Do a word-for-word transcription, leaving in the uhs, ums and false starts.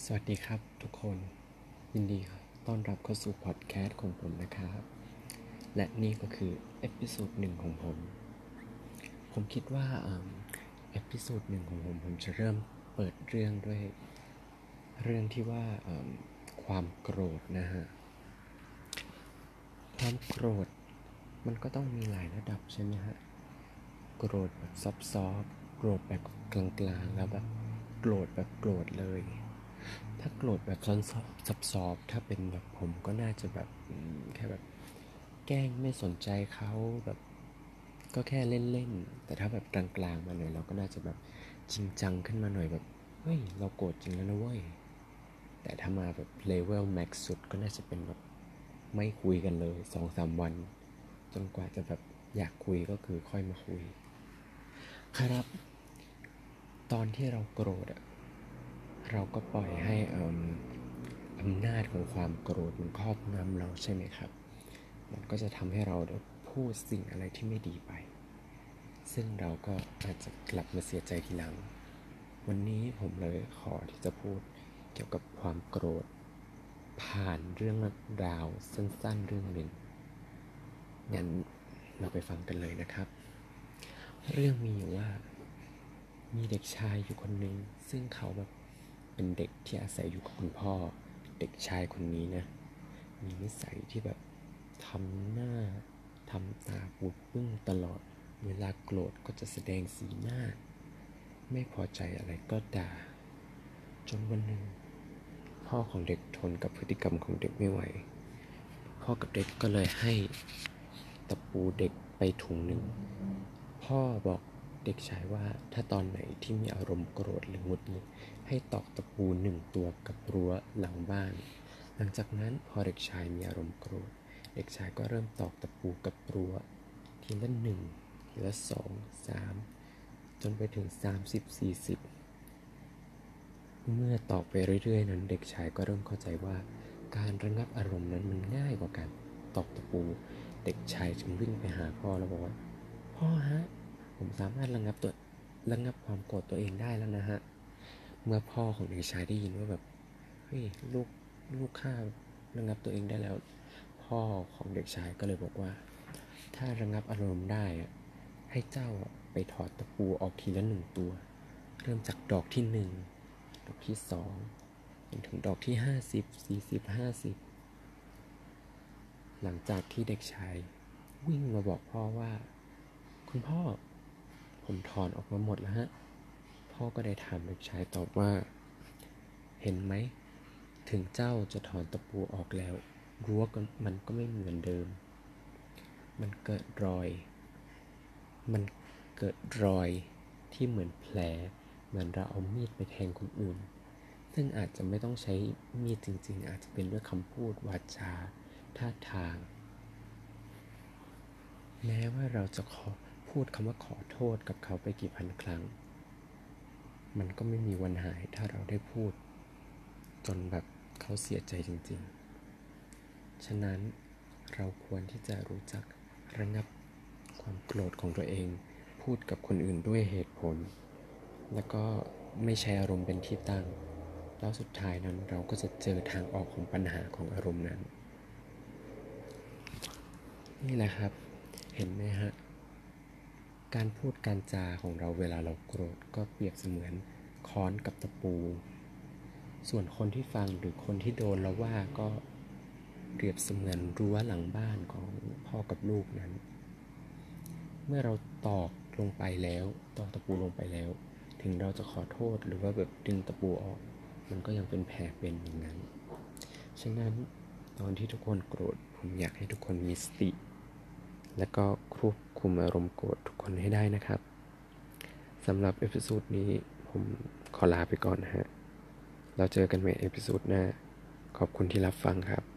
สวัสดีครับทุกคนยินดีต้อนรับเข้าสู่พอดแคสต์ของผมนะครับและนี่ก็คือเอพิโซดหนึ่งของผมผมคิดว่าเอพิโซดหนึ่งของผมผมจะเริ่มเปิดเรื่องด้วยเรื่องที่ว่าความโกรธนะฮะความโกรธมันก็ต้องมีหลายระดับใช่ไหมฮะโกรธแบบซอฟต์ๆโกรธแบบกลางๆแล้วแบบโกรธแบบโกรธเลยถ้าโกรธแบบซ้อนซับซ้อนถ้าเป็นแบบผมก็น่าจะแบบแค่แบบแกล้งไม่สนใจเขาแบบก็แค่เล่นๆแต่ถ้าแบบกลางๆมาหน่อยเราก็น่าจะแบบจริงจังขึ้นมาหน่อยแบบเฮ้ยเราโกรธจริงแล้วนะเว้ยแต่ถ้ามาแบบเลเวลแม็กซ์สุดก็น่าจะเป็นแบบไม่คุยกันเลย สองสาม วันจนกว่าจะแบบอยากคุยก็คือค่อยมาคุยครับตอนที่เราโกรธอะเราก็ปล่อยให้อำนาจของความโกรธมันครอบงำเราใช่ไหมครับมันก็จะทำให้เราพูดสิ่งอะไรที่ไม่ดีไปซึ่งเราก็อาจจะกลับมาเสียใจทีหลังวันนี้ผมเลยขอที่จะพูดเกี่ยวกับความโกรธผ่านเรื่องราวสั้นๆเรื่องหนึ่งงั้นเราไปฟังกันเลยนะครับเรื่องมีอยู่ว่ามีเด็กชายอยู่คนหนึ่งซึ่งเขาแบบเป็นเด็กที่อาศัยอยู่กับคุณพ่อเด็กชายคนนี้นะมีนิสัยที่แบบทำหน้าทำตาปูดปึ้งตลอดเวลาโกรธก็จะแสดงสีหน้าไม่พอใจอะไรก็ด่าจนวันหนึ่งพ่อของเด็กทนกับพฤติกรรมของเด็กไม่ไหวพ่อกับเด็กก็เลยให้ตะปูเด็กไปถุงหนึ่งพ่อบอกเด็กชายว่าถ้าตอนไหนที่มีอารมณ์โกรธหรือหงุดหงิดให้ตอกตะปูหนึ่งตัวกับรั้วหลังบ้านหลังจากนั้นพอเด็กชายมีอารมณ์โกรธเด็กชายก็เริ่มตอกตะปูกับรั้วทีละหนึ่งทีละสองสามจนไปถึงสามสิบสี่สิบเมื่อตอกไปเรื่อยๆนั้นเด็กชายก็เริ่มเข้าใจว่าการระงับอารมณ์นั้นมันง่ายกว่าการตอกตะปูเด็กชายจึงวิ่งไปหาพ่อแล้วบอกว่าพ่อฮะผมสามารถระงับตัวระงับความโกรธตัวเองได้แล้วนะฮะเมื่อพ่อของเด็กชายได้ยินว่าแบบเฮ้ยลูกลูกข้าระงับตัวเองได้แล้วพ่อของเด็กชายก็เลยบอกว่าถ้าระงับอารมณ์ได้ให้เจ้าไปถอดตะปูออกทีละหนึ่งตัวเริ่มจากดอกที่หนึ่งดอกที่สองจนถึงดอกที่ห้าสิบ สี่สิบ ห้าสิบหลังจากที่เด็กชายวิ่งมาบอกพ่อว่าคุณพ่อผมถอนออกมาหมดแล้วฮะพ่อก็ได้ถามเด็กชายตอบว่าเห็นไหมถึงเจ้าจะถอนตะปูออกแล้วรั้วมันก็ไม่เหมือนเดิมมันเกิดรอยมันเกิดรอยที่เหมือนแผลเหมือนเราเอามีดไปแทงคนอื่นซึ่งอาจจะไม่ต้องใช้มีดจริงๆอาจจะเป็นด้วยคำพูดวาจาท่าทางแม้ว่าเราจะขอพูดคำว่าขอโทษกับเขาไปกี่พันครั้งมันก็ไม่มีวันหายถ้าเราได้พูดจนแบบเขาเสียใจจริงๆฉะนั้นเราควรที่จะรู้จักระงับความโกรธของตัวเองพูดกับคนอื่นด้วยเหตุผลแล้วก็ไม่ใช้อารมณ์เป็นที่ตั้งแล้วสุดท้ายนั้นเราก็จะเจอทางออกของปัญหาของอารมณ์นั้นนี่แหละครับเห็นไหมฮะการพูดการจาของเราเวลาเราโกรธก็เปรียบเสมือนค้อนกับตะปูส่วนคนที่ฟังหรือคนที่โดนเราว่าก็เปรียบเสมือนรั้วหลังบ้านของพ่อกับลูกนั้นเมื่อเราตอกลงไปแล้วตอกตะปูลงไปแล้วถึงเราจะขอโทษหรือว่าแบบดึงตะปูออกมันก็ยังเป็นแผลเป็นอย่างนั้นฉะนั้นตอนที่ทุกคนโกรธผมอยากให้ทุกคนมีสติและก็ควบคุมอารมณ์โกรธทุกคนให้ได้นะครับสำหรับเอพิโซดนี้ผมขอลาไปก่อนนะฮะเราเจอกันใหม่เอพิโซดหน้าขอบคุณที่รับฟังครับ